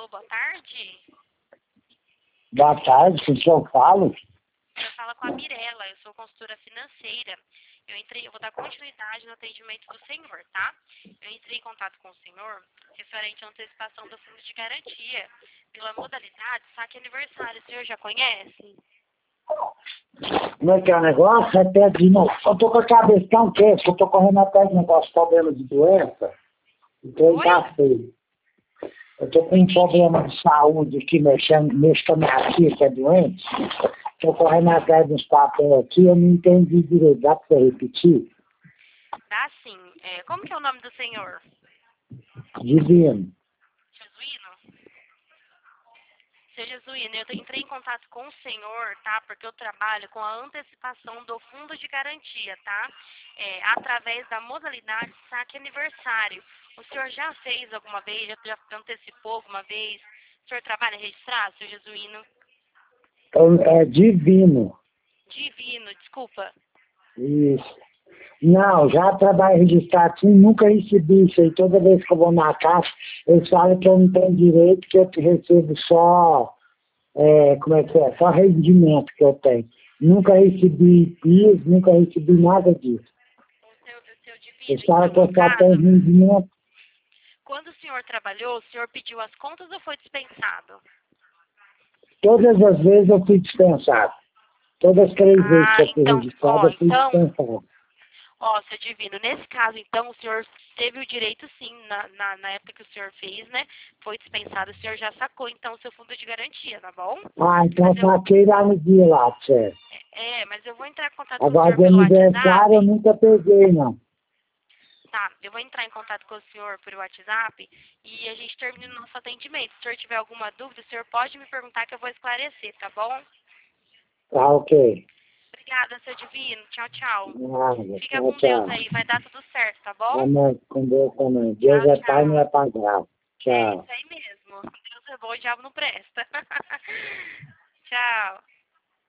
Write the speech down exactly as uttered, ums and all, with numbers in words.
Alô, boa tarde. Boa tarde, com que eu falo? Você fala com a Mirella, eu sou consultora financeira. Eu entrei, eu vou dar continuidade no atendimento do senhor, tá? Eu entrei em contato com o senhor referente à antecipação do fundo de garantia pela modalidade saque aniversário. O senhor já conhece? Como é que é o negócio? Repete de novo. Eu tô com a cabeça tão quente que eu tô correndo atrás de negócio, problema de doença. Então tá feio. Eu tô com um problema de saúde aqui, mexendo, mexendo com a minha filha que é doente. Tô correndo atrás dos papéis aqui, eu não entendi direito. Dá pra você repetir? Dá sim. É, como que é o nome do senhor? Divino. Jesuíno? Seu Jesuíno, eu entrei em contato com o senhor, tá? Porque eu trabalho com a antecipação do fundo de garantia, tá? É, através da modalidade saque aniversário. O senhor já fez alguma vez, já, já antecipou alguma vez? O senhor trabalha registrado, seu Jesuíno? É, é divino. Divino, desculpa. Isso. Não, já trabalho registrado assim, nunca recebi isso aí. Toda vez que eu vou na caixa, eles falam que eu não tenho direito, que eu recebo só, é, como é que é? Só rendimento que eu tenho. Nunca recebi piso, nunca recebi nada disso. O seu, o seu divino, Eles falam que então, eu no só tenho caso, rendimento. quando o senhor trabalhou, o senhor pediu as contas ou foi dispensado? Todas as vezes eu fui dispensado. Todas as três vezes Ah, que eu fui então, registrado, ó, eu fui então, dispensado. ó, seu Divino, nesse caso, então, o senhor teve o direito, sim, na, na, na época que o senhor fez, né? Foi dispensado, o senhor já sacou, então, o seu fundo de garantia, tá bom? Ah, então Mas eu eu, saquei lá no dia lá, certo. é, mas eu vou entrar em contato com o Agora senhor de pelo aniversário eu WhatsApp. nunca peguei, não. Tá, eu vou entrar em contato com o senhor por WhatsApp e a gente termina o nosso atendimento. Se o senhor tiver alguma dúvida, o senhor pode me perguntar que eu vou esclarecer, tá bom? Tá, ok. Obrigada, seu Divino. Tchau, tchau. Nada, Fica tchau, com Deus tchau. aí, vai dar tudo certo, tá bom? Amém, com Deus também. Deus Tchau, é Pai, não tchau. é padrasto. É Tchau. isso aí mesmo. Deus é bom, o diabo não presta. Tchau.